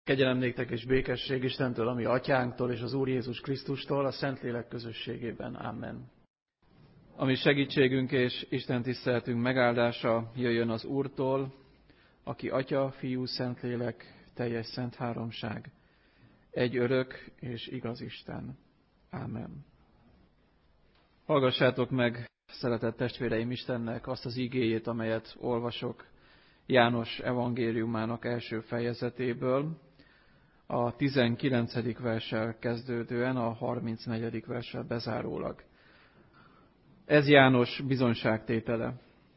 Kegyelem néktek és békesség Istentől, ami Atyánktól és az Úr Jézus Krisztustól, a Szentlélek közösségében. Amen. Ami segítségünk és Isten tiszteletünk megáldása jöjjön az Úrtól, aki Atya, Fiú, Szentlélek, teljes szent háromság, egy örök és igaz Isten. Amen. Hallgassátok meg, szeretett testvéreim, Istennek azt az igéjét, amelyet olvasok János evangéliumának első fejezetéből, a 19. verssel kezdődően a 34. verssel bezárólag. Ez János bizonyságtétele.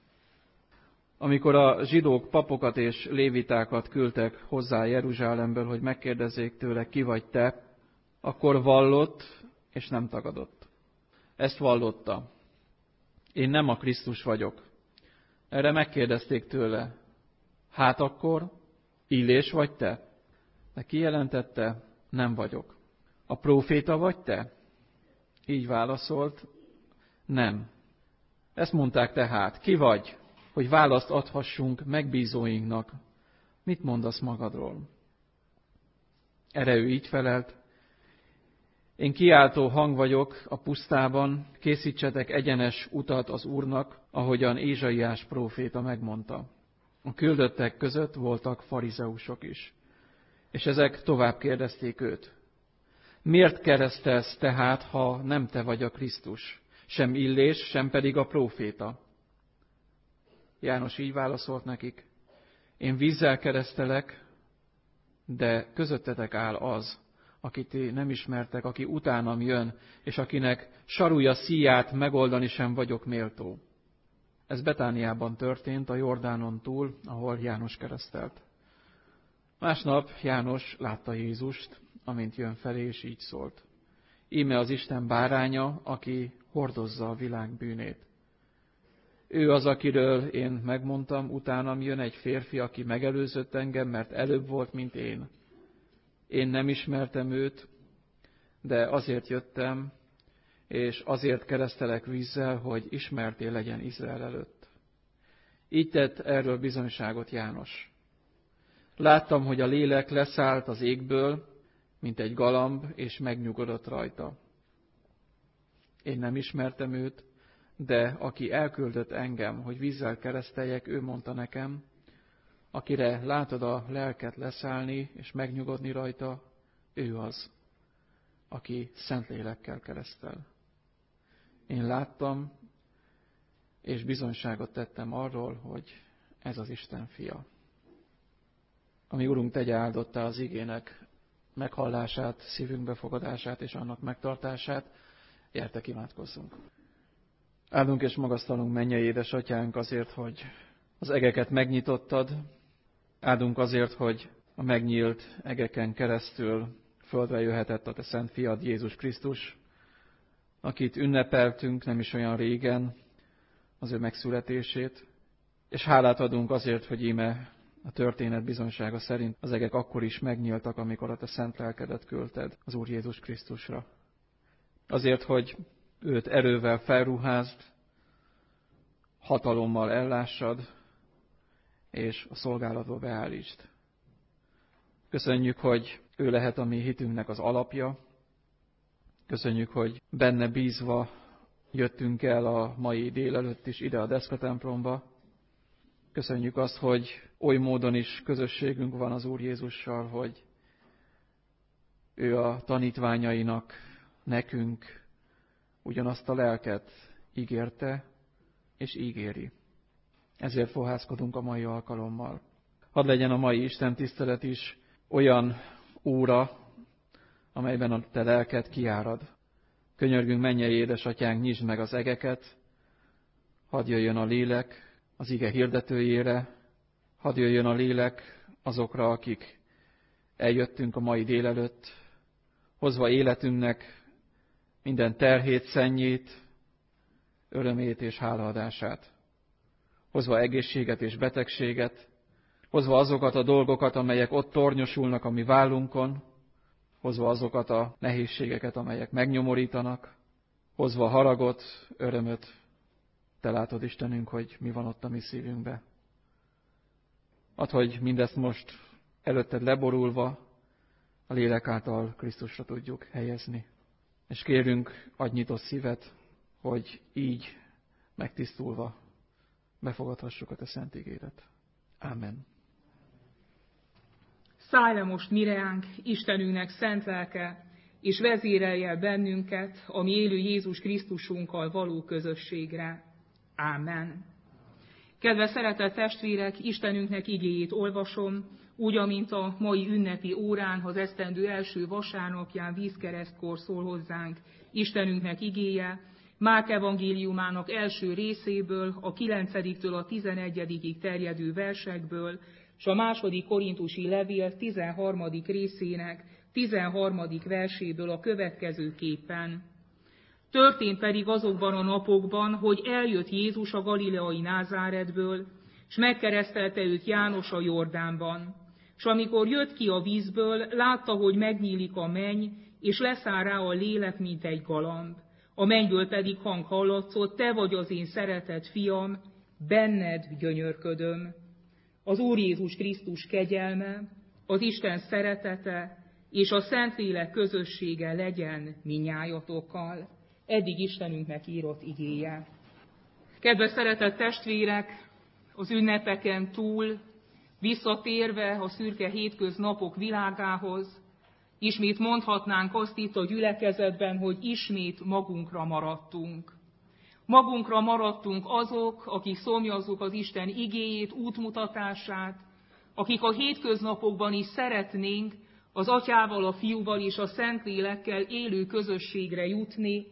Amikor a zsidók papokat és lévitákat küldtek hozzá Jeruzsálemből, hogy megkérdezzék tőle, ki vagy te, akkor vallott és nem tagadott. Ezt vallotta. Én nem a Krisztus vagyok. Erre megkérdezték tőle, hát akkor Illés vagy te? De kijelentette, nem vagyok. A próféta vagy te? Így válaszolt, nem. Ezt mondták tehát, ki vagy, hogy választ adhassunk megbízóinknak? Mit mondasz magadról? Erre ő így felelt, én kiáltó hang vagyok a pusztában, készítsetek egyenes utat az Úrnak, ahogyan Ézsaiás próféta megmondta. A küldöttek között voltak farizeusok is. És ezek tovább kérdezték őt. Miért keresztelsz tehát, ha nem te vagy a Krisztus, sem Illés, sem pedig a próféta? János így válaszolt nekik. Én vízzel keresztelek, de közöttetek áll az, akit ti nem ismertek, aki utánam jön, és akinek sarúja szíját megoldani sem vagyok méltó. Ez Betániában történt, a Jordánon túl, ahol János keresztelt. Másnap János látta Jézust, amint jön felé, és így szólt. Íme az Isten báránya, aki hordozza a világ bűnét. Ő az, akiről én megmondtam, utánam jön egy férfi, aki megelőzött engem, mert előbb volt, mint én. Én nem ismertem őt, de azért jöttem, és azért keresztelek vízzel, hogy ismerté legyen Izrael előtt. Így tett erről bizonyságot János. Láttam, hogy a lélek leszállt az égből, mint egy galamb, és megnyugodott rajta. Én nem ismertem őt, de aki elküldött engem, hogy vízzel kereszteljek, ő mondta nekem, akire látod a lelket leszállni és megnyugodni rajta, ő az, aki Szentlélekkel keresztel. Én láttam, és bizonyságot tettem arról, hogy ez az Isten fia. Ami Urunk tegye áldottá az igének meghallását, szívünk befogadását és annak megtartását, gyertek imádkozzunk. Áldunk és magasztalunk mennyei édesatyánk azért, hogy az egeket megnyitottad, áldunk azért, hogy a megnyílt egeken keresztül földre jöhetett a te szent fiad Jézus Krisztus, akit ünnepeltünk nem is olyan régen, az ő megszületését, és hálát adunk azért, hogy íme a történet bizonysága szerint az egek akkor is megnyíltak, amikor a te szent lelkedet küldted az Úr Jézus Krisztusra. Azért, hogy őt erővel felruházd, hatalommal ellássad, és a szolgálatba beállítsd. Köszönjük, hogy ő lehet a mi hitünknek az alapja. Köszönjük, hogy benne bízva jöttünk el a mai délelőtt is ide a deszkatemplomba. Köszönjük azt, hogy oly módon is közösségünk van az Úr Jézussal, hogy ő a tanítványainak, nekünk ugyanazt a lelket ígérte és ígéri. Ezért fohászkodunk a mai alkalommal. Hadd legyen a mai Isten tisztelet is olyan óra, amelyben a te lelked kiárad. Könyörgünk, mennyei édesatyánk, nyisd meg az egeket, hadd jöjjön a lélek az ige hirdetőjére, hadd jöjjön a lélek azokra, akik eljöttünk a mai délelőtt, hozva életünknek minden terhét, szennyét, örömét és hálaadását, hozva egészséget és betegséget, hozva azokat a dolgokat, amelyek ott tornyosulnak a mi vállunkon, hozva azokat a nehézségeket, amelyek megnyomorítanak, hozva haragot, örömöt. Te látod, Istenünk, hogy mi van ott a mi szívünkbe. Add, hogy mindezt most előtted leborulva a lélek által Krisztusra tudjuk helyezni. És kérünk, adj nyitott szívet, hogy így megtisztulva befogadhassuk a te szent igédet. Ámen. Szállj le most mireánk, Istenünknek szent lelke, és vezérelj el bennünket a mi élő Jézus Krisztusunkkal való közösségre. Ámen. Kedves szeretett testvérek, Istenünknek igéjét olvasom, úgy, amint a mai ünnepi órán, az esztendő első vasárnapján vízkeresztkor szól hozzánk Istenünknek igéje, Márk evangéliumának első részéből, a 9-től a 11-ig terjedő versekből, és a második korintusi levél 13. részének 13. verséből a következőképpen. Történt pedig azokban a napokban, hogy eljött Jézus a galileai Názáretből, és megkeresztelte őt János a Jordánban. És amikor jött ki a vízből, látta, hogy megnyílik a menny, és leszáll rá a lélek, mint egy galamb. A mennyből pedig hang hallatszott, te vagy az én szeretett fiam, benned gyönyörködöm. Az Úr Jézus Krisztus kegyelme, az Isten szeretete és a Szentlélek közössége legyen minnyájatokkal. Eddig Istenünknek írott igéje. Kedves szeretett testvérek, az ünnepeken túl, visszatérve a szürke hétköznapok világához, ismét mondhatnánk azt itt a gyülekezetben, hogy ismét magunkra maradtunk. Magunkra maradtunk azok, akik szomjazzuk az Isten igéjét, útmutatását, akik a hétköznapokban is szeretnénk az Atyával, a Fiúval és a Szentlélekkel élő közösségre jutni,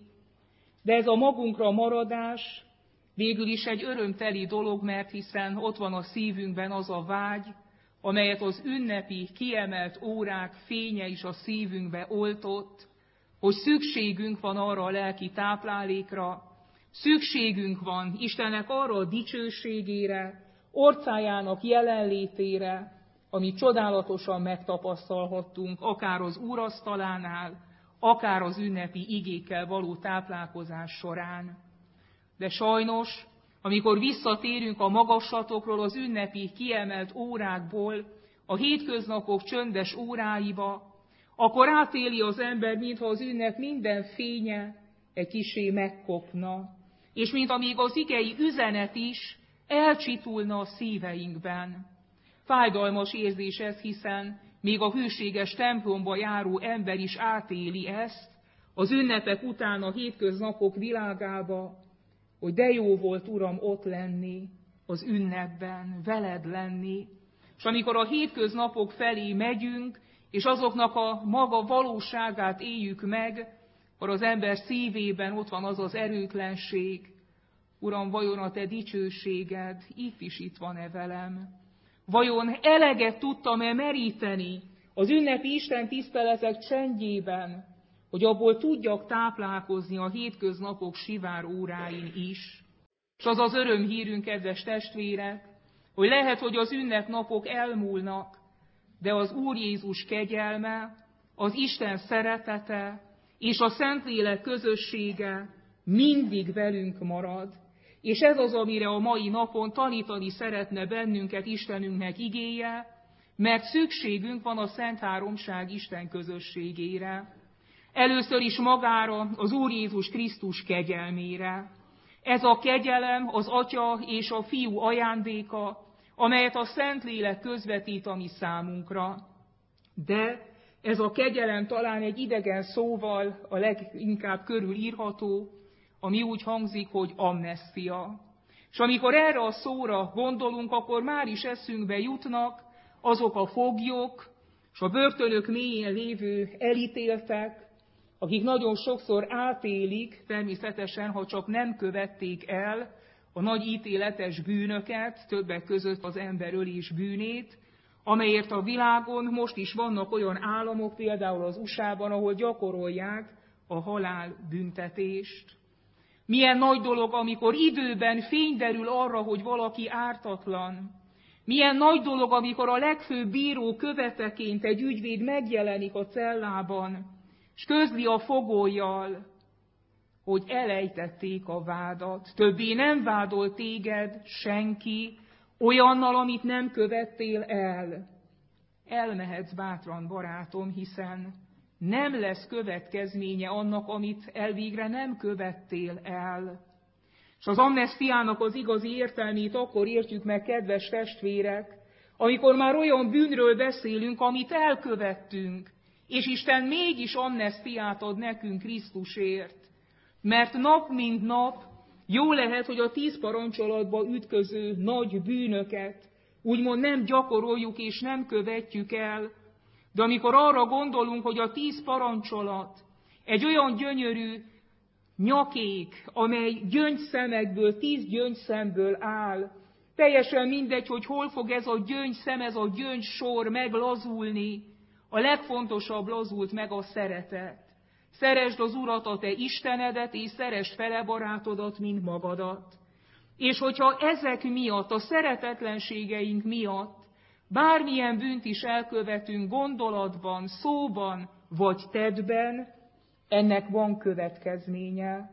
de ez a magunkra maradás végül is egy örömteli dolog, mert hiszen ott van a szívünkben az a vágy, amelyet az ünnepi, kiemelt órák fénye is a szívünkbe oltott, hogy szükségünk van arra a lelki táplálékra, szükségünk van Istennek arra a dicsőségére, orcájának jelenlétére, amit csodálatosan megtapasztalhattunk, akár az úrasztalánál, akár az ünnepi igékkel való táplálkozás során. De sajnos, amikor visszatérünk a magaslatokról, az ünnepi kiemelt órákból, a hétköznapok csöndes óráiba, akkor átéli az ember, mintha az ünnep minden fénye egy kissé megkopna, és mint amíg az igei üzenet is elcsitulna a szíveinkben. Fájdalmas érzés ez, hiszen még a hűséges templomba járó ember is átéli ezt, az ünnepek után a hétköznapok világába, hogy de jó volt, Uram, ott lenni, az ünnepben, veled lenni. És amikor a hétköznapok felé megyünk, és azoknak a maga valóságát éljük meg, akkor az ember szívében ott van az az erőtlenség. Uram, vajon a te dicsőséged itt van-e velem? Vajon eleget tudtam-e meríteni az ünnepi Isten tiszteletek csendjében, hogy abból tudjak táplálkozni a hétköznapok sivár óráin is? És az az örömhírünk, kedves testvérek, hogy lehet, hogy az ünnepnapok elmúlnak, de az Úr Jézus kegyelme, az Isten szeretete és a Szentlélek közössége mindig velünk marad. És ez az, amire a mai napon tanítani szeretne bennünket Istenünknek igéje, mert szükségünk van a Szent Háromság Isten közösségére. Először is magára, az Úr Jézus Krisztus kegyelmére. Ez a kegyelem az Atya és a Fiú ajándéka, amelyet a Szentlélek közvetít a mi számunkra. De ez a kegyelem talán egy idegen szóval a leginkább körülírható, ami úgy hangzik, hogy amnestia. És amikor erre a szóra gondolunk, akkor már is eszünkbe jutnak azok a foglyok, és a börtönök mélyén lévő elítéltek, akik nagyon sokszor átélik, természetesen, ha csak nem követték el a nagy ítéletes bűnöket, többek között az emberölés bűnét, amelyért a világon most is vannak olyan államok, például az USA-ban, ahol gyakorolják a halálbüntetést. Milyen nagy dolog, amikor időben fény derül arra, hogy valaki ártatlan. Milyen nagy dolog, amikor a legfőbb bíró követeként egy ügyvéd megjelenik a cellában, és közli a fogollyal, hogy elejtették a vádat. Többé nem vádol téged senki olyannal, amit nem követtél el. elmehetsz bátran, barátom, hiszen nem lesz következménye annak, amit elvégre nem követtél el. És az amnesztiának az igazi értelmét akkor értjük meg, kedves testvérek, amikor már olyan bűnről beszélünk, amit elkövettünk, és Isten mégis amnesztiát ad nekünk Krisztusért. Mert nap mint nap jó lehet, hogy a 10 parancsolatba ütköző nagy bűnöket úgymond nem gyakoroljuk és nem követjük el, de amikor arra gondolunk, hogy a 10 parancsolat egy olyan gyönyörű nyakék, amely gyöngyszemekből, 10 gyöngyszemből áll, teljesen mindegy, hogy hol fog ez a gyöngyszem, ez a gyöngysor meglazulni, a legfontosabb lazult meg a szeretet. Szeresd az Urat, a te Istenedet, és szeresd fele barátodat, mint magadat. És hogyha ezek miatt, a szeretetlenségeink miatt bármilyen bűnt is elkövetünk gondolatban, szóban vagy tettben, ennek van következménye.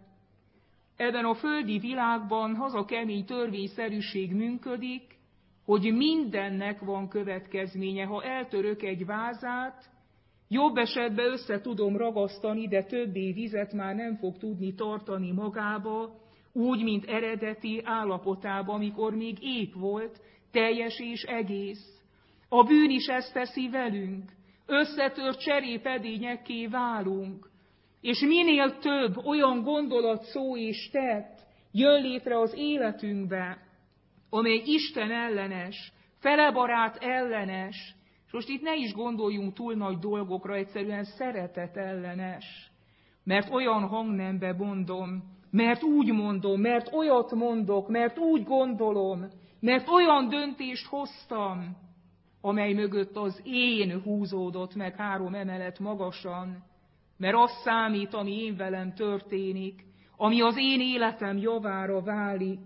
Ebben a földi világban az a kemény törvényszerűség működik, hogy mindennek van következménye. Ha eltörök egy vázát, jobb esetben össze tudom ragasztani, de többé vizet már nem fog tudni tartani magába, úgy, mint eredeti állapotában, amikor még épp volt, teljes és egész. A bűn is ezt teszi velünk. Összetört cserépedényekké válunk. És minél több olyan gondolat, szó és tett jön létre az életünkbe, amely Isten ellenes, felebarát ellenes, és most itt ne is gondoljunk túl nagy dolgokra, egyszerűen szeretet ellenes. Mert olyan hangnembe mondom, mert úgy mondom, mert olyat mondok, mert úgy gondolom, mert olyan döntést hoztam, amely mögött az én húzódott meg 3 emelet magasan, mert az számít, ami én velem történik, ami az én életem javára válik,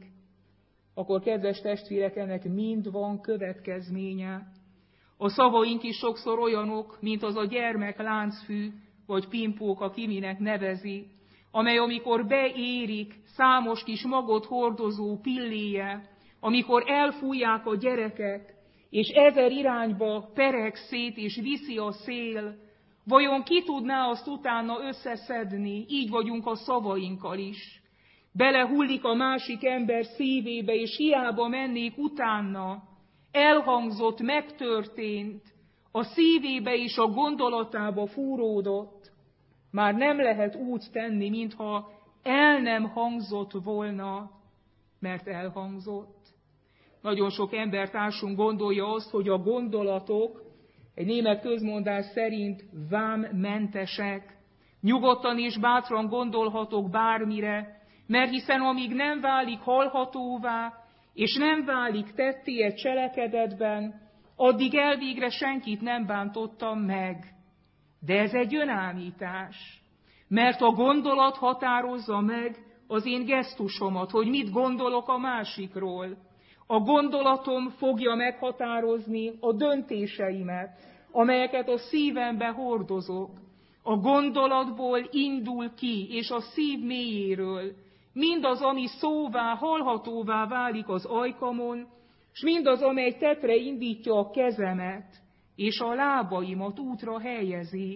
akkor kedves testvérek, ennek mind van következménye. A szavaink is sokszor olyanok, mint az a gyermek láncfű, vagy pimpóka, ki minek nevezi, amely amikor beérik számos kis magot hordozó pilléje, amikor elfújják a gyerekek, és 1000 irányba pereg szét, és viszi a szél, vajon ki tudná azt utána összeszedni? Így vagyunk a szavainkkal is. Belehullik a másik ember szívébe, és hiába mennék utána. Elhangzott, megtörtént, a szívébe és a gondolatába fúródott. Már nem lehet úgy tenni, mintha el nem hangzott volna, mert elhangzott. Nagyon sok embertársunk gondolja azt, hogy a gondolatok egy német közmondás szerint vámmentesek. Nyugodtan és bátran gondolhatok bármire, mert hiszen amíg nem válik hallhatóvá, és nem válik tetté egy cselekedetben, addig elvégre senkit nem bántottam meg. De ez egy önállítás, mert a gondolat határozza meg az én gesztusomat, hogy mit gondolok a másikról. A gondolatom fogja meghatározni a döntéseimet, amelyeket a szívembe hordozok. A gondolatból indul ki, és a szív mélyéről mindaz, ami szóvá, hallhatóvá válik az ajkamon, és mindaz, amely tettre indítja a kezemet, és a lábaimat útra helyezi.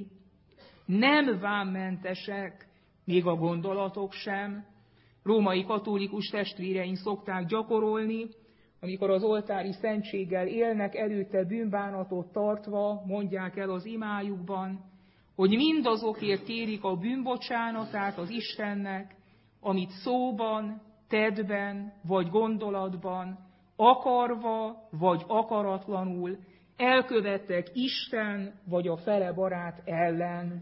Nem vámmentesek, még a gondolatok sem. Római katolikus testvéreink szokták gyakorolni, amikor az oltári szentséggel élnek, előtte bűnbánatot tartva, mondják el az imájukban, hogy mindazokért kérik a bűnbocsánatát az Istennek, amit szóban, tettben vagy gondolatban, akarva vagy akaratlanul elkövettek Isten vagy a fele barát ellen.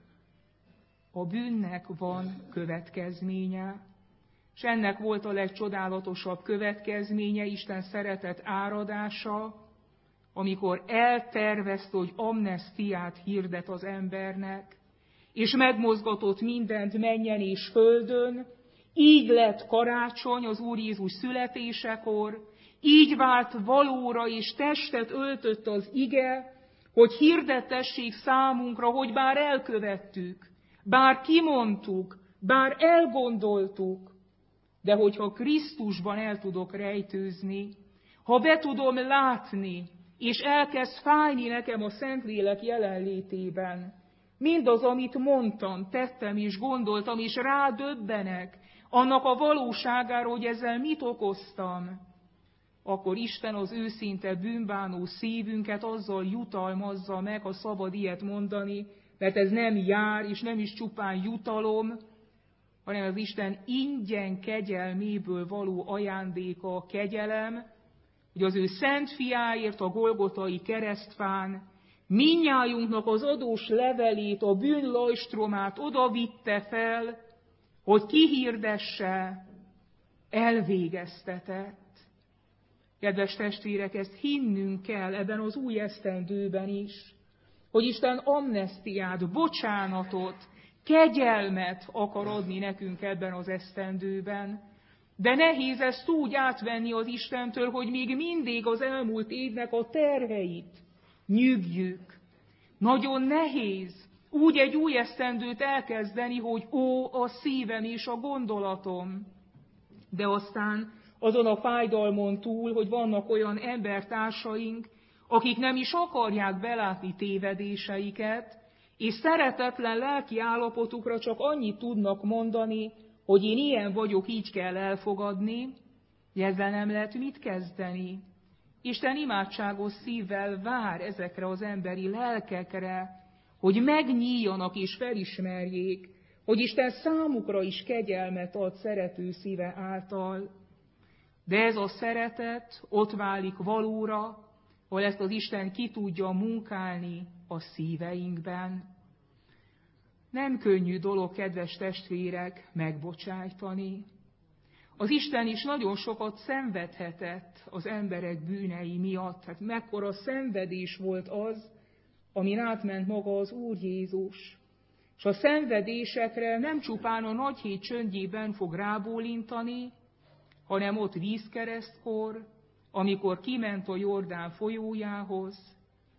A bűnnek van következménye, és ennek volt a legcsodálatosabb következménye, Isten szeretet áradása, amikor eltervezte, hogy amnesztiát hirdet az embernek, és megmozgatott mindent mennyen és földön, így lett karácsony az Úr Jézus születésekor, így vált valóra és testet öltött az ige, hogy hirdettessék számunkra, hogy bár elkövettük, bár kimondtuk, bár elgondoltuk, de hogyha Krisztusban el tudok rejtőzni, ha be tudom látni, és elkezd fájni nekem a Szentlélek jelenlétében. Mindaz, amit mondtam, tettem és gondoltam, és rádöbbenek annak a valóságára, hogy ezzel mit okoztam, akkor Isten az őszinte bűnbánó szívünket azzal jutalmazza meg, ha szabad ilyet mondani, mert ez nem jár, és nem is csupán jutalom, hanem az Isten ingyen kegyelméből való ajándéka a kegyelem, hogy az ő szent fiáért a golgotai keresztfán mindnyájunknak az adós levelét, a bűn lajstromát oda vitte fel, hogy kihirdesse, elvégeztetett. Kedves testvérek, ezt hinnünk kell ebben az új esztendőben is, hogy Isten amnesztiát, bocsánatot, kegyelmet akar adni nekünk ebben az esztendőben. De nehéz ezt úgy átvenni az Istentől, hogy még mindig az elmúlt évnek a terheit nyügjük. Nagyon nehéz úgy egy új esztendőt elkezdeni, hogy a szívem és a gondolatom. De aztán azon a fájdalmon túl, hogy vannak olyan embertársaink, akik nem is akarják belátni tévedéseiket, és szeretetlen lelki állapotukra csak annyit tudnak mondani, hogy én ilyen vagyok, így kell elfogadni, de ezzel nem lehet mit kezdeni. Isten imádságos szívvel vár ezekre az emberi lelkekre, hogy megnyíljanak és felismerjék, hogy Isten számukra is kegyelmet ad szerető szíve által. De ez a szeretet ott válik valóra, ahol ezt az Isten ki tudja munkálni a szíveinkben. Nem könnyű dolog, kedves testvérek, megbocsájtani. Az Isten is nagyon sokat szenvedhetett az emberek bűnei miatt. Hát mekkora szenvedés volt az, amin átment maga az Úr Jézus. És a szenvedésekre nem csupán a Nagyhét csöndjében fog rábólintani, hanem ott vízkeresztkor, amikor kiment a Jordán folyójához,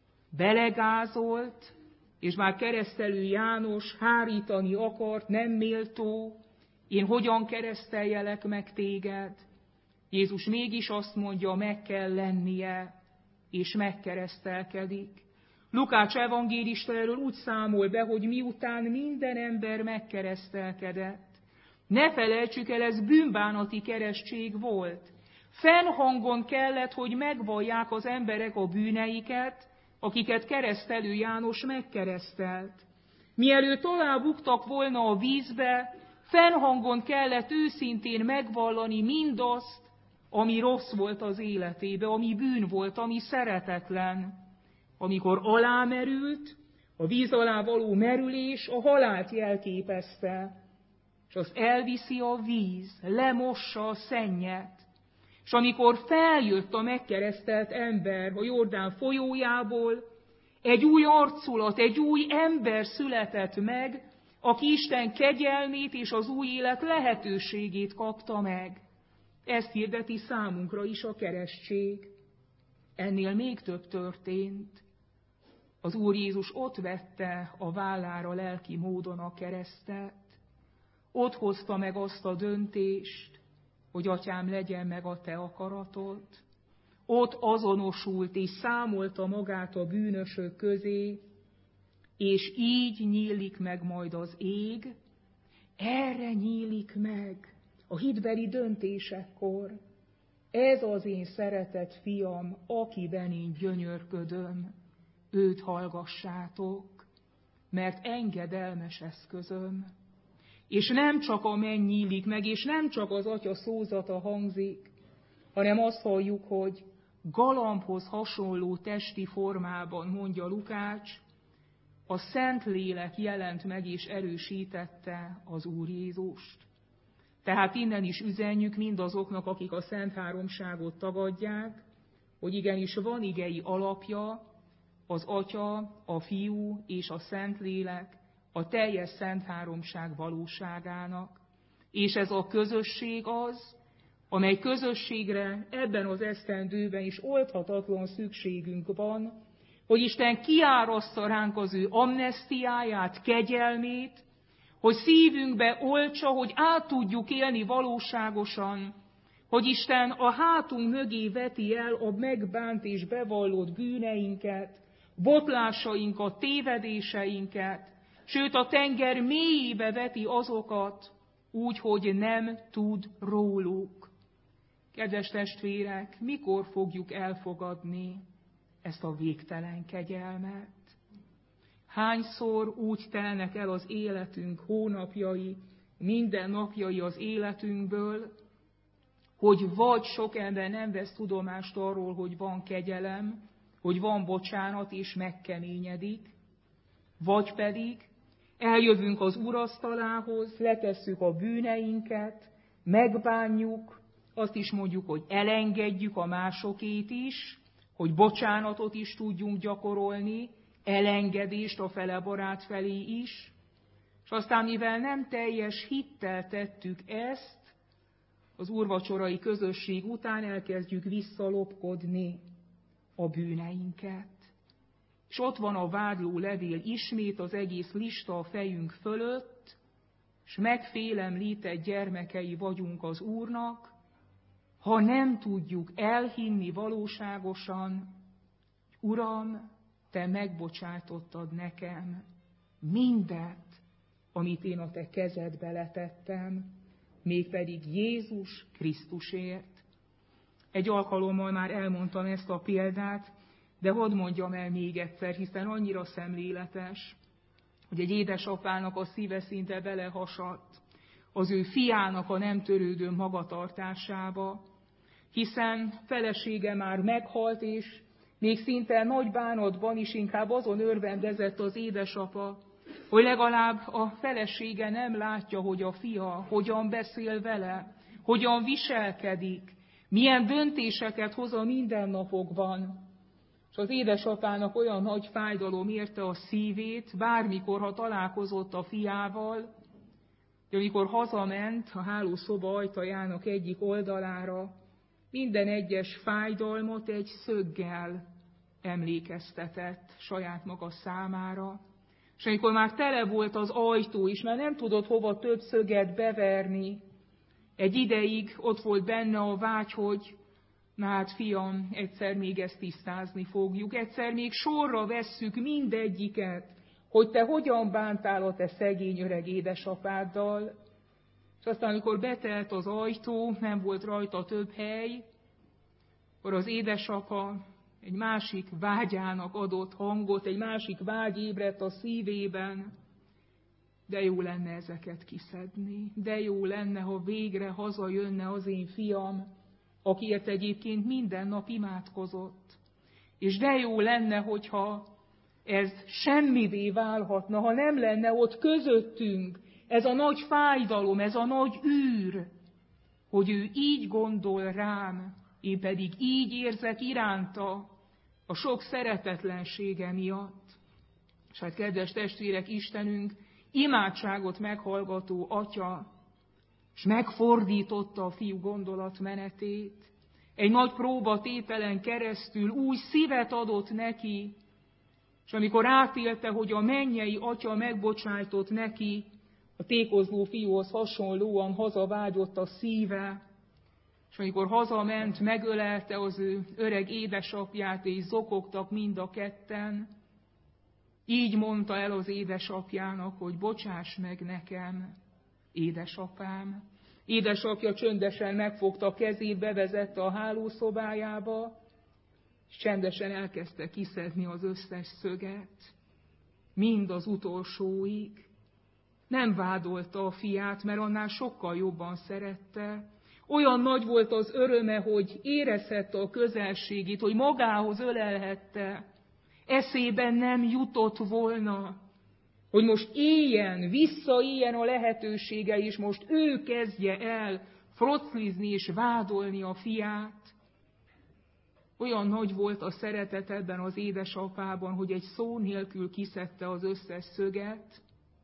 belegázolt, és már keresztelő János hárítani akart, nem méltó, én hogyan kereszteljelek meg téged? Jézus mégis azt mondja, meg kell lennie, és megkeresztelkedik. Lukács evangélista erről úgy számol be, hogy miután minden ember megkeresztelkedett. Ne felejtsük el, ez bűnbánati keresztség volt. Fennhangon kellett, hogy megvallják az emberek a bűneiket, akiket keresztelő János megkeresztelt. Mielőtt alábuktak volna a vízbe, fennhangon kellett őszintén megvallani mindazt, ami rossz volt az életébe, ami bűn volt, ami szeretetlen. Amikor alámerült, a víz alá való merülés a halált jelképezte, és az elviszi a víz, lemossa a szennyet. És amikor feljött a megkeresztelt ember a Jordán folyójából, egy új arculat, egy új ember született meg, aki Isten kegyelmét és az új élet lehetőségét kapta meg. Ezt hirdeti számunkra is a keresztség. Ennél még több történt. Az Úr Jézus ott vette a vállára lelki módon a keresztet. Ott hozta meg azt a döntést, hogy Atyám, legyen meg a te akaratod. Ott azonosult és számolta magát a bűnösök közé, és így nyílik meg majd az ég, erre nyílik meg a hitbeli döntésekkor. Ez az én szeretett fiam, akiben én gyönyörködöm, őt hallgassátok, mert engedelmes eszközöm. És nem csak a menny nyílik meg, és nem csak az Atya szózata hangzik, hanem azt halljuk, hogy galambhoz hasonló testi formában, mondja Lukács, a Szentlélek jelent meg és erősítette az Úr Jézust. Tehát innen is üzenjük mindazoknak, akik a Szent Háromságot tagadják, hogy igenis van igei alapja, az Atya, a Fiú és a Szentlélek, a teljes Szent Háromság valóságának. És ez a közösség az, amely közösségre ebben az esztendőben is oldhatatlan szükségünk van, hogy Isten kiáraszta ránk az ő amnesztiáját, kegyelmét, hogy szívünkbe oltsa, hogy át tudjuk élni valóságosan, hogy Isten a hátunk mögé veti el a megbánt és bevallott bűneinket, botlásainkat, tévedéseinket, sőt a tenger mélyébe veti azokat, úgy, hogy nem tud róluk. Kedves testvérek, mikor fogjuk elfogadni ezt a végtelen kegyelmet? Hányszor úgy telnek el az életünk hónapjai, minden napjai az életünkből, hogy vagy sok ember nem vesz tudomást arról, hogy van kegyelem, hogy van bocsánat, és megkeményedik, vagy pedig eljövünk az úrasztalához, letesszük a bűneinket, megbánjuk, azt is mondjuk, hogy elengedjük a másokét is, hogy bocsánatot is tudjunk gyakorolni, elengedést a fele barát felé is, és aztán mivel nem teljes hittel tettük ezt, az úrvacsorai közösség után elkezdjük visszalopkodni a bűneinket. És ott van a vádló levél ismét, az egész lista a fejünk fölött, és megfélemlített gyermekei vagyunk az Úrnak, ha nem tudjuk elhinni valóságosan, Uram, Te megbocsátottad nekem mindet, amit én a Te kezedbe letettem, mégpedig Jézus Krisztusért. Egy alkalommal már elmondtam ezt a példát, de hadd mondjam el még egyszer, hiszen annyira szemléletes, hogy egy édesapának a szíve szinte belehasadt az ő fiának a nem törődő magatartásába, hiszen felesége már meghalt, és még szinte nagy bánatban is inkább azon örvendezett az édesapa, hogy legalább a felesége nem látja, hogy a fia hogyan beszél vele, hogyan viselkedik, milyen döntéseket hoz a mindennapokban. És az édesapának olyan nagy fájdalom érte a szívét, bármikor, ha találkozott a fiával, de amikor hazament a hálószoba ajtajának egyik oldalára, minden egyes fájdalmat egy szöggel emlékeztetett saját maga számára. És amikor már tele volt az ajtó, és már nem tudott hova több szöget beverni, egy ideig ott volt benne a vágy, hogy na hát fiam, egyszer még ezt tisztázni fogjuk, egyszer még sorra vesszük mindegyiket, hogy te hogyan bántál a te szegény öreg édesapáddal. És aztán, amikor betelt az ajtó, nem volt rajta több hely, akkor az édesapa egy másik vágyának adott hangot, egy másik vágy ébredt a szívében. De jó lenne ezeket kiszedni, de jó lenne, ha végre hazajönne az én fiam, akiért egyébként minden nap imádkozott. És de jó lenne, hogyha ez semmivé válhatna, ha nem lenne ott közöttünk ez a nagy fájdalom, ez a nagy űr, hogy ő így gondol rám, én pedig így érzek iránta a sok szeretetlensége miatt. És hát kedves testvérek, Istenünk imádságot meghallgató Atya, és megfordította a fiú gondolatmenetét, egy nagy próbatételen keresztül új szívet adott neki, és amikor átélte, hogy a mennyei Atya megbocsájtott neki, a tékozló fiúhoz hasonlóan hazavágyott a szíve, és amikor hazament, megölelte az ő öreg édesapját, és zokogtak mind a ketten, így mondta el az édesapjának, hogy bocsáss meg nekem, édesapám. Édesapja csöndesen megfogta a kezét, bevezette a hálószobájába, és csendesen elkezdte kiszedni az összes szöget, mind az utolsóig. Nem vádolta a fiát, mert annál sokkal jobban szerette. Olyan nagy volt az öröme, hogy érezhette a közelségét, hogy magához ölelhette. Eszében nem jutott volna, hogy most visszaéljen a lehetősége, és most ő kezdje el froclizni és vádolni a fiát. Olyan nagy volt a szeretet ebben az édesapában, hogy egy szó nélkül kiszedte az összes szöget,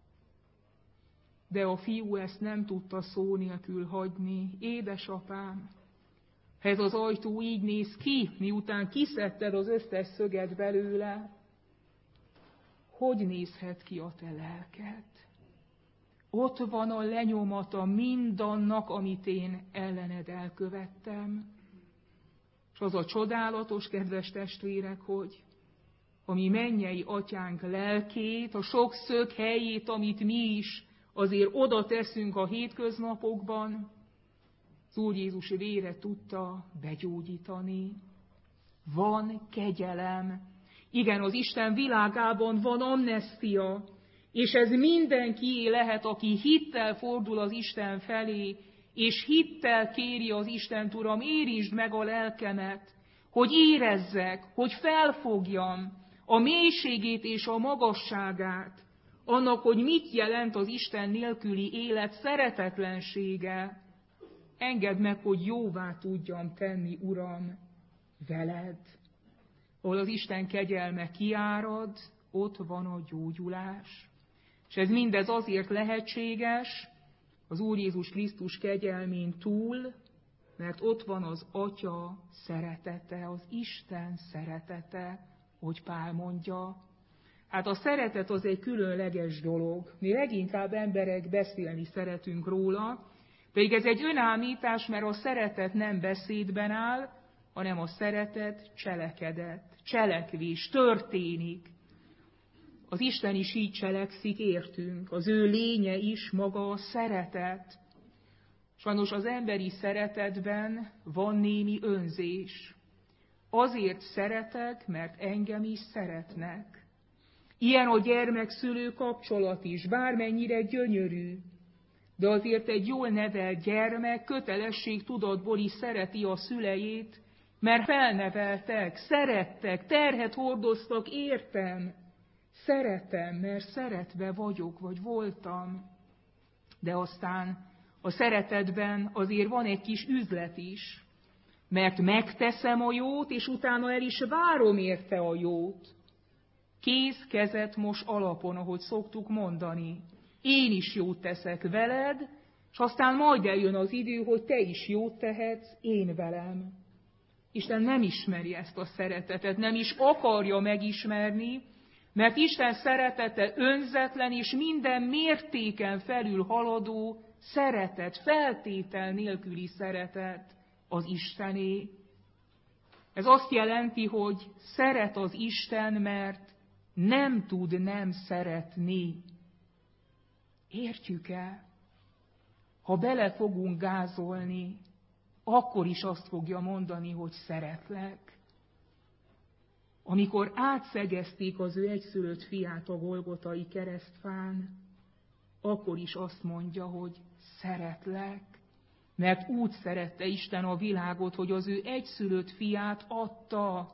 de a fiú ezt nem tudta szó nélkül hagyni. Édesapám, ha ez az ajtó így néz ki, miután kiszedted az összes szöget belőle, hogy nézhet ki a te lelked? Ott van a lenyomata mindannak, amit én ellened elkövettem. És az a csodálatos, kedves testvérek, hogy a mi mennyei atyánk lelkét, a sok szög helyét, amit mi is azért oda teszünk a hétköznapokban, az Úr Jézus vére tudta begyógyítani. Van kegyelem. Igen, az Isten világában van amnesztia, és ez mindenkié lehet, aki hittel fordul az Isten felé, és hittel kéri az Istent, Uram, érintsd meg a lelkemet, hogy érezzek, hogy felfogjam a mélységét és a magasságát, annak, hogy mit jelent az Isten nélküli élet szeretetlensége. Engedd meg, hogy jóvá tudjam tenni, Uram, veled. Ahol az Isten kegyelme kiárad, ott van a gyógyulás. És ez mindez azért lehetséges az Úr Jézus Krisztus kegyelmén túl, mert ott van az Atya szeretete, az Isten szeretete, hogy Pál mondja. Hát a szeretet az egy különleges dolog. Mi leginkább emberek beszélni szeretünk róla, pedig ez egy önállítás, mert a szeretet nem beszédben áll, hanem a szeretet cselekedet, cselekvés, történik. Az Isten is így cselekszik, értünk. Az ő lénye is maga a szeretet. Sajnos az emberi szeretetben van némi önzés. Azért szeretek, mert engem is szeretnek. Ilyen a gyermek-szülő kapcsolat is, bármennyire gyönyörű. De azért egy jól nevelt gyermek kötelességtudatból is szereti a szüleit, mert felneveltek, szerettek, terhet hordoztak, értem. Szeretem, mert szeretve vagyok, vagy voltam. De aztán a szeretetben azért van egy kis üzlet is, mert megteszem a jót, és utána el is várom érte a jót. Kéz kezet mos alapon, ahogy szoktuk mondani. Én is jót teszek veled, és aztán majd eljön az idő, hogy te is jót tehetsz én velem. Isten nem ismeri ezt a szeretetet, nem is akarja megismerni, mert Isten szeretete önzetlen és minden mértéken felül haladó szeretet, feltétel nélküli szeretet az Istené. Ez azt jelenti, hogy szeret az Isten, mert nem tud nem szeretni. Értjük-e? Ha bele fogunk gázolni, akkor is azt fogja mondani, hogy szeretlek. Amikor átszegezték az ő egyszülött fiát a Golgotai keresztfán, akkor is azt mondja, hogy szeretlek. Mert úgy szerette Isten a világot, hogy az ő egyszülött fiát adta.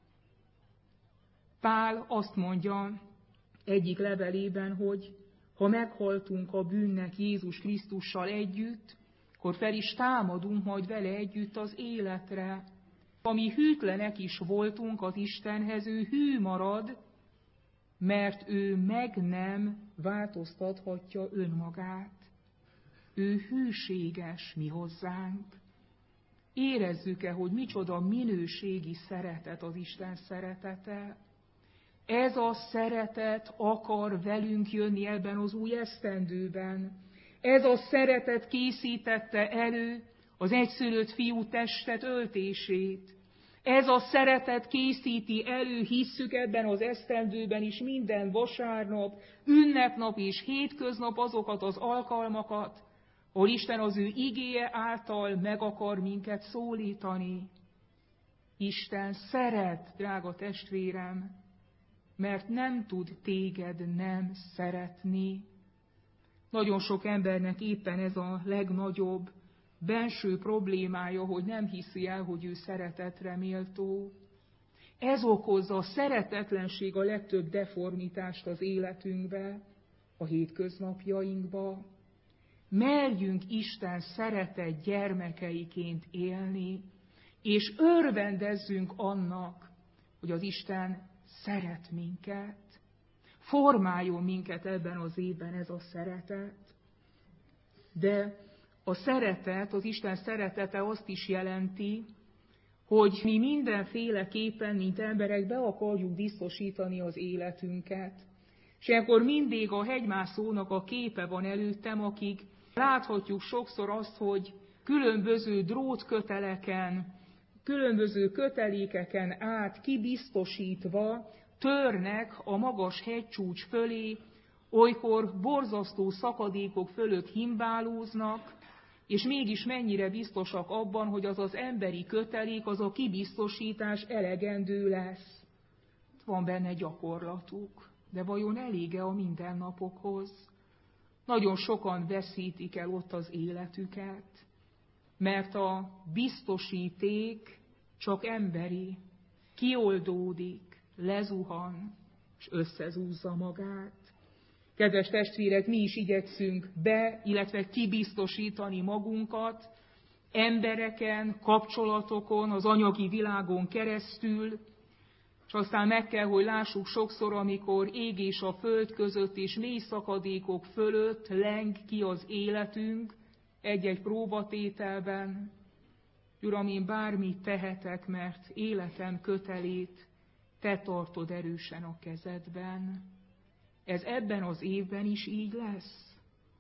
Pál azt mondja egyik levelében, hogy ha meghaltunk a bűnnek Jézus Krisztussal együtt, akkor fel is támadunk majd vele együtt az életre. Ami hűtlenek is voltunk az Istenhez, ő hű marad, mert ő meg nem változtathatja önmagát. Ő hűséges mi hozzánk. Érezzük-e, hogy micsoda minőségi szeretet az Isten szeretete? Ez a szeretet akar velünk jönni ebben az új esztendőben. Ez a szeretet készítette elő az egyszülött fiú testet öltését. Ez a szeretet készíti elő, hisszük ebben az esztendőben is minden vasárnap, ünnepnap és hétköznap azokat az alkalmakat, ahol Isten az ő igéje által meg akar minket szólítani. Isten szeret, drága testvérem, mert nem tud téged nem szeretni. Nagyon sok embernek éppen ez a legnagyobb benső problémája, hogy nem hiszi el, hogy ő szeretetre méltó. Ez okozza a szeretetlenség a legtöbb deformitást az életünkbe, a hétköznapjainkba. Merjünk Isten szeretett gyermekeiként élni, és örvendezzünk annak, hogy az Isten szeret minket. Formáljon minket ebben az évben ez a szeretet. De a szeretet, az Isten szeretete azt is jelenti, hogy mi mindenféleképpen, mint emberek be akarjuk biztosítani az életünket. És ilyenkor mindig a hegymászónak a képe van előttem, akik láthatjuk sokszor azt, hogy különböző drótköteleken, különböző kötelékeken át kibiztosítva törnek a magas hegycsúcs fölé, olykor borzasztó szakadékok fölött himbálóznak, és mégis mennyire biztosak abban, hogy az az emberi kötelék, az a kibiztosítás elegendő lesz. Van benne gyakorlatuk, de vajon elége a mindennapokhoz? Nagyon sokan veszítik el ott az életüket, mert a biztosíték csak emberi, kioldódik, lezuhan, és összezúzza magát. Kedves testvérek, mi is igyekszünk illetve kibiztosítani magunkat embereken, kapcsolatokon, az anyagi világon keresztül, és aztán meg kell, hogy lássuk sokszor, amikor ég és a föld között és mély szakadékok fölött leng ki az életünk egy-egy próbatételben. Uram, én bármit tehetek, mert életem kötelét te tartod erősen a kezedben. Ez ebben az évben is így lesz.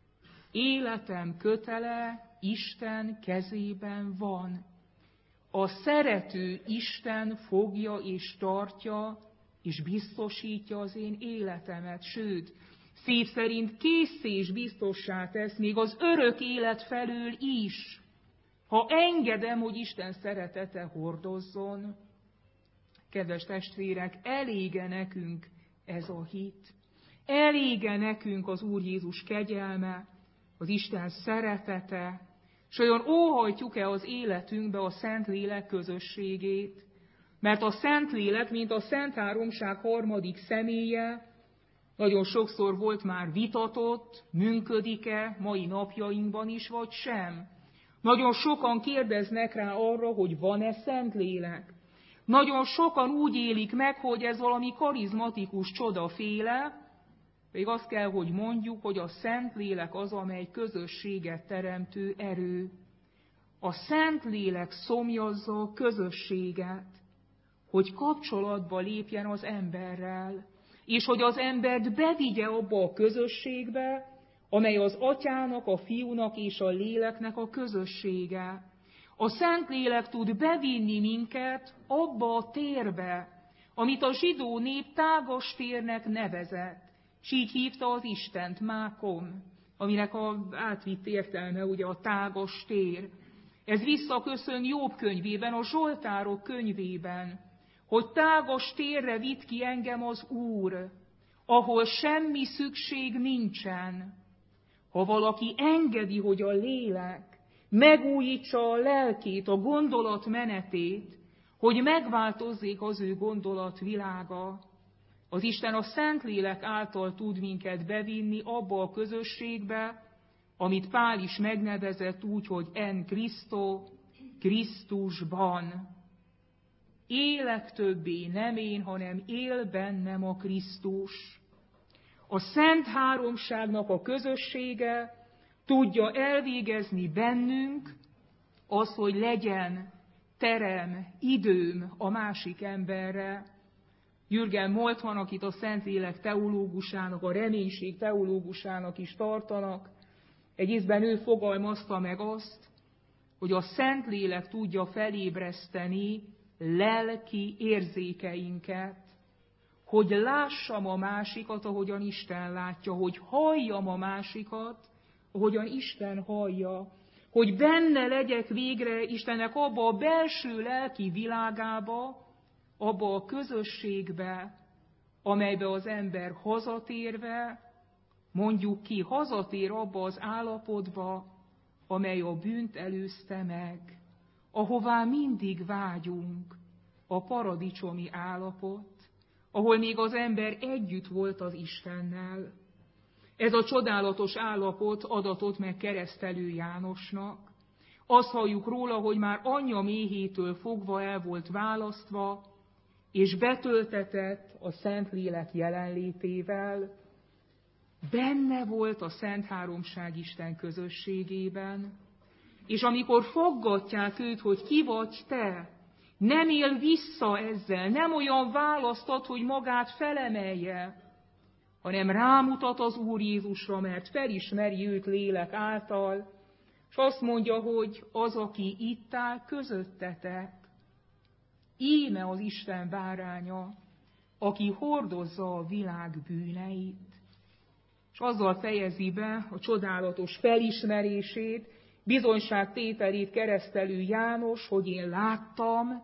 Életem kötele Isten kezében van. A szerető Isten fogja és tartja, és biztosítja az én életemet, sőt, szív szerint készé és biztossá tesz még az örök élet felől is, ha engedem, hogy Isten szeretete hordozzon. Kedves testvérek, elége nekünk ez a hit. Elége nekünk az Úr Jézus kegyelme, az Isten szeretete, és olyan óhajtjuk-e az életünkbe a Szentlélek közösségét, mert a Szentlélek, mint a Szent Háromság harmadik személye, nagyon sokszor volt már vitatott, működik-e mai napjainkban is, vagy sem. Nagyon sokan kérdeznek rá arra, hogy van-e Szentlélek. Nagyon sokan úgy élik meg, hogy ez valami karizmatikus csodaféle, még azt kell, hogy mondjuk, hogy a Szentlélek az, amely közösséget teremtő erő. A Szentlélek szomjazza a közösséget, hogy kapcsolatba lépjen az emberrel, és hogy az embert bevigye abba a közösségbe, amely az Atyának, a Fiúnak és a Léleknek a közössége. A Szentlélek tud bevinni minket abba a térbe, amit a zsidó nép tágas térnek nevezett, és így hívta az Istent, Mákom, aminek az átvitt értelme ugye a tágas tér. Ez visszaköszön Jobb könyvében, a Zsoltárok könyvében, hogy tágas térre vitt ki engem az Úr, ahol semmi szükség nincsen. Ha valaki engedi, hogy a lélek megújítsa a lelkét, a gondolatmenetét, hogy megváltozzék az ő gondolatvilága, az Isten a Szentlélek által tud minket bevinni abba a közösségbe, amit Pál is megnevezett úgy, hogy en Christo, Krisztusban. Élek többé nem én, hanem él bennem a Krisztus. A Szent Háromságnak a közössége tudja elvégezni bennünk az, hogy legyen terem, időm a másik emberre. Jürgen Moltmann, akit a Szentlélek teológusának, a reménység teológusának is tartanak, egy ízben ő fogalmazta meg azt, hogy a Szentlélek tudja felébreszteni lelki érzékeinket, hogy lássam a másikat, ahogyan Isten látja, hogy halljam a másikat, ahogyan Isten hallja, hogy benne legyek végre Istennek abba a belső lelki világába, abba a közösségbe, amelybe az ember hazatérve, mondjuk ki, hazatér abba az állapotba, amely a bűnt előzte meg, ahová mindig vágyunk, a paradicsomi állapot, ahol még az ember együtt volt az Istennel. Ez a csodálatos állapot adatott meg Keresztelő Jánosnak. Azt halljuk róla, hogy már anyja méhétől fogva el volt választva, és betöltetett a Szentlélek jelenlétével. Benne volt a Szent Háromság Isten közösségében, és amikor faggatják őt, hogy ki vagy te, nem él vissza ezzel, nem olyan választad, hogy magát felemelje, hanem rámutat az Úr Jézusra, mert felismeri őt lélek által, és azt mondja, hogy az, aki itt áll közöttetek, íme az Isten báránya, aki hordozza a világ bűneit. És azzal fejezi be a csodálatos felismerését, bizonyságtételét keresztelő János, hogy én láttam,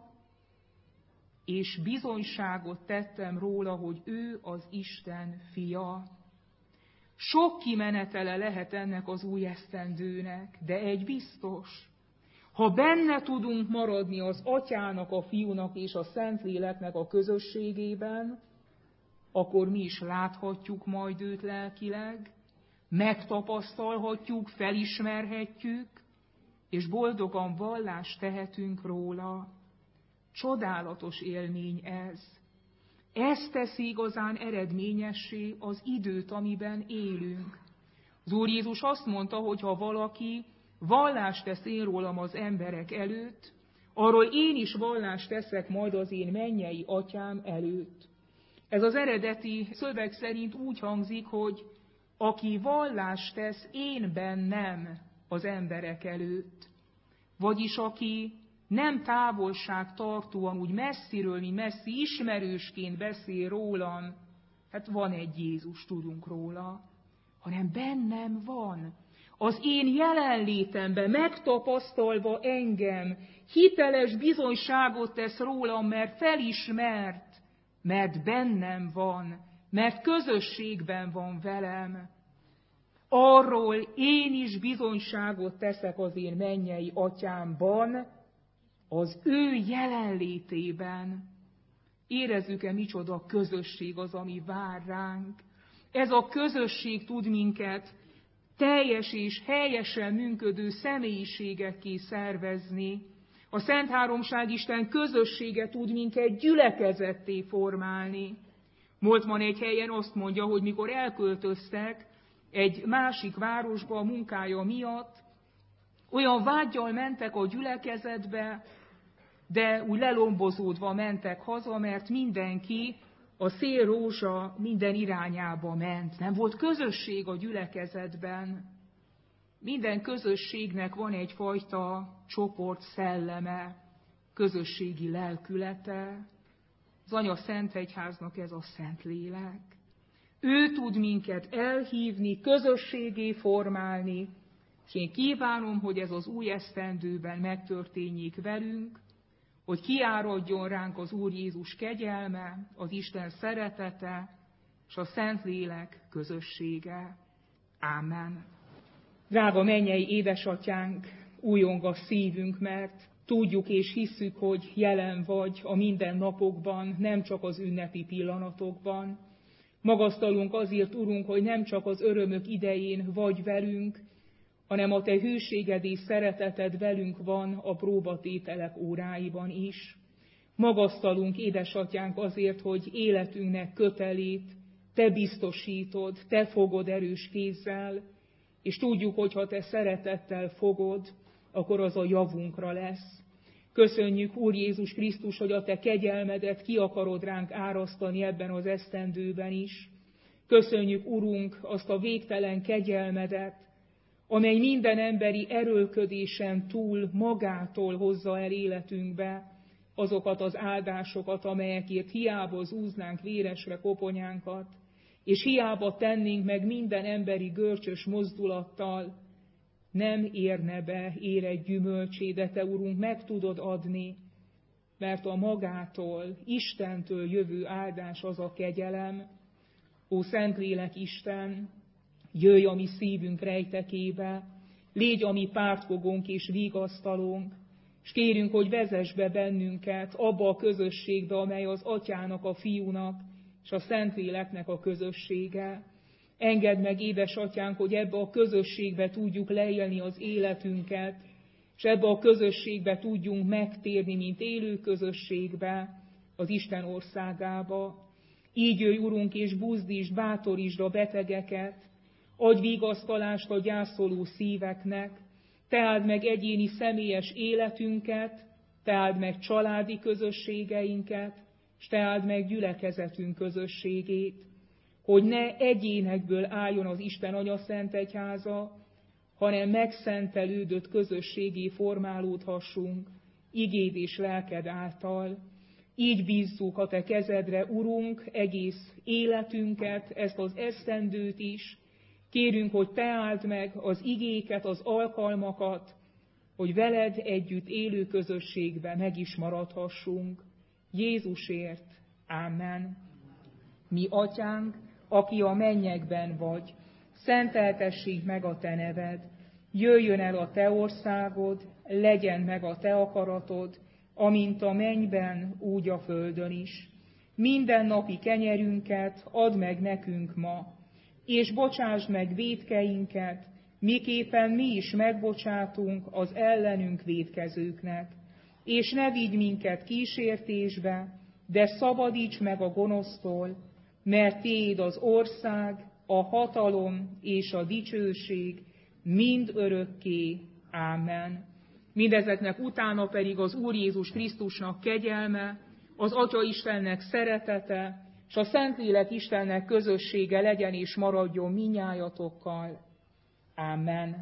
és bizonyságot tettem róla, hogy ő az Isten fia. Sok kimenetele lehet ennek az új esztendőnek, de egy biztos, ha benne tudunk maradni az Atyának, a Fiúnak és a Szentléleknek a közösségében, akkor mi is láthatjuk majd őt lelkileg, megtapasztalhatjuk, felismerhetjük, és boldogan vallást tehetünk róla. Csodálatos élmény ez. Ez teszi igazán eredményessé az időt, amiben élünk. Az Úr Jézus azt mondta, hogy ha valaki vallást tesz én rólam az emberek előtt, arról én is vallást teszek majd az én mennyei Atyám előtt. Ez az eredeti szöveg szerint úgy hangzik, hogy aki vallást tesz én bennem az emberek előtt, vagyis aki nem távolságtartóan, úgy messziről, mint messzi ismerősként beszél rólam, hát van egy Jézus, tudunk róla, hanem bennem van. Az én jelenlétemben megtapasztalva engem, hiteles bizonyságot tesz rólam, mert felismert, mert bennem van, mert közösségben van velem. Arról én is bizonyságot teszek az én mennyei Atyámban, az ő jelenlétében. Érezzük-e, micsoda közösség az, ami vár ránk? Ez a közösség tud minket teljes és helyesen működő személyiségekké szervezni. A Szent Háromság Isten közössége tud minket gyülekezetté formálni. Moltmann egy helyen azt mondja, hogy mikor elköltöztek egy másik városba a munkája miatt, olyan vággyal mentek a gyülekezetbe, de úgy lelombozódva mentek haza, mert mindenki a szélrózsa minden irányába ment. Nem volt közösség a gyülekezetben. Minden közösségnek van egyfajta csoport szelleme, közösségi lelkülete. Az Anya Szent Egyháznak ez a Szentlélek. Ő tud minket elhívni, közösségé formálni, és én kívánom, hogy ez az új esztendőben megtörténjék velünk, hogy kiáradjon ránk az Úr Jézus kegyelme, az Isten szeretete, és a Szentlélek közössége. Ámen. Drága mennyei édesatyánk, újjong a szívünk, mert tudjuk és hisszük, hogy jelen vagy a mindennapokban, nem csak az ünnepi pillanatokban. Magasztalunk azért, Urunk, hogy nem csak az örömök idején vagy velünk, hanem a Te hűséged és szereteted velünk van a próbatételek óráiban is. Magasztalunk, édesatyánk, azért, hogy életünknek kötelét Te biztosítod, Te fogod erős kézzel, és tudjuk, hogy ha Te szeretettel fogod, akkor az a javunkra lesz. Köszönjük, Úr Jézus Krisztus, hogy a Te kegyelmedet ki akarod ránk árasztani ebben az esztendőben is. Köszönjük, Urunk, azt a végtelen kegyelmedet, amely minden emberi erőlködésen túl magától hozza el életünkbe azokat az áldásokat, amelyekért hiába zúznánk véresre koponyánkat, és hiába tennénk meg minden emberi görcsös mozdulattal, nem érne be érett gyümölcsé, de Te, Urunk, meg tudod adni, mert a magától, Istentől jövő áldás az a kegyelem. Ó, Szentlélek Isten, jöjj a mi szívünk rejtekébe, légy a mi pártfogónk és vigasztalónk, és kérünk, hogy vezess be bennünket abba a közösségbe, amely az Atyának, a Fiúnak és a Szentléleknek a közössége. Engedd meg, édesatyánk, hogy ebbe a közösségbe tudjuk leélni az életünket, és ebbe a közösségbe tudjunk megtérni, mint élő közösségbe, az Isten országába. Így jöjj, Urunk, és buzdítsd, bátorítsd a betegeket, adj vigasztalást a gyászoló szíveknek, Te áld meg egyéni személyes életünket, Te áld meg családi közösségeinket, és Te áld meg gyülekezetünk közösségét, hogy ne egyénekből álljon az Isten Anya Szent Egyháza, hanem megszentelődött közösségé formálódhassunk, igéd és lelked által. Így bízzuk a te kezedre, Urunk, egész életünket, ezt az esztendőt is. Kérünk, hogy te áld meg az igéket, az alkalmakat, hogy veled együtt élő közösségben meg is maradhassunk. Jézusért. Ámen. Mi atyánk, aki a mennyekben vagy, szenteltessék meg a te neved, jöjjön el a te országod, legyen meg a te akaratod, amint a mennyben, úgy a földön is. Minden napi kenyerünket add meg nekünk ma, és bocsásd meg vétkeinket, miképpen mi is megbocsátunk az ellenünk vétkezőknek. És ne vigy minket kísértésbe, de szabadíts meg a gonosztól, mert tiéd az ország, a hatalom és a dicsőség mind örökké. Ámen. Mindezeknek utána pedig az Úr Jézus Krisztusnak kegyelme, az Atya Istennek szeretete, és a Szentlélek Istennek közössége legyen és maradjon minnyájatokkal. Ámen.